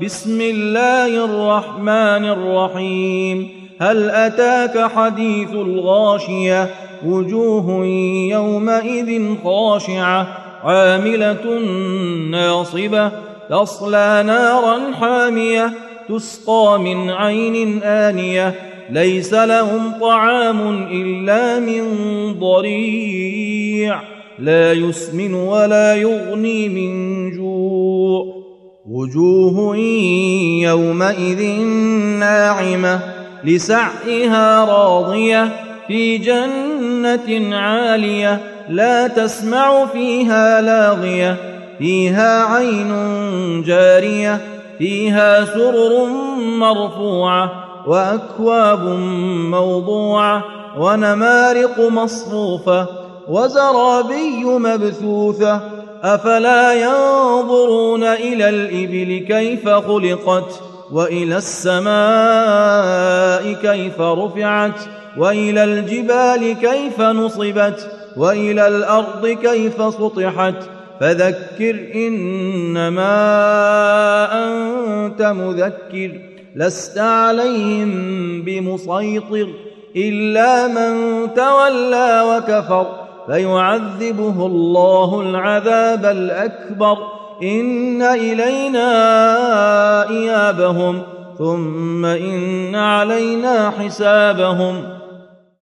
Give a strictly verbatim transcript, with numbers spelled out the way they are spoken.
بسم الله الرحمن الرحيم. هل أتاك حديث الغاشية؟ وجوه يومئذ خاشعة عاملة ناصبة تصلى نارا حامية تسقى من عين آنية ليس لهم طعام إلا من ضريع لا يسمن ولا يغني من جوع. وجوه يومئذ ناعمة لسعيها راضية في جنة عالية لا تسمع فيها لاغية فيها عين جارية فيها سرر مرفوعة وأكواب موضوعة ونمارق مصفوفة وزرابي مبثوثة أفلا ينظرون إلى الإبل كيف خلقت وإلى السماء كيف رفعت وإلى الجبال كيف نصبت وإلى الأرض كيف سطحت فذكر إنما أنت مذكر لست عليهم بمسيطر إلا من تولى وكفر فيعذبه الله العذاب الأكبر إن إلينا إيابهم ثم إن علينا حسابهم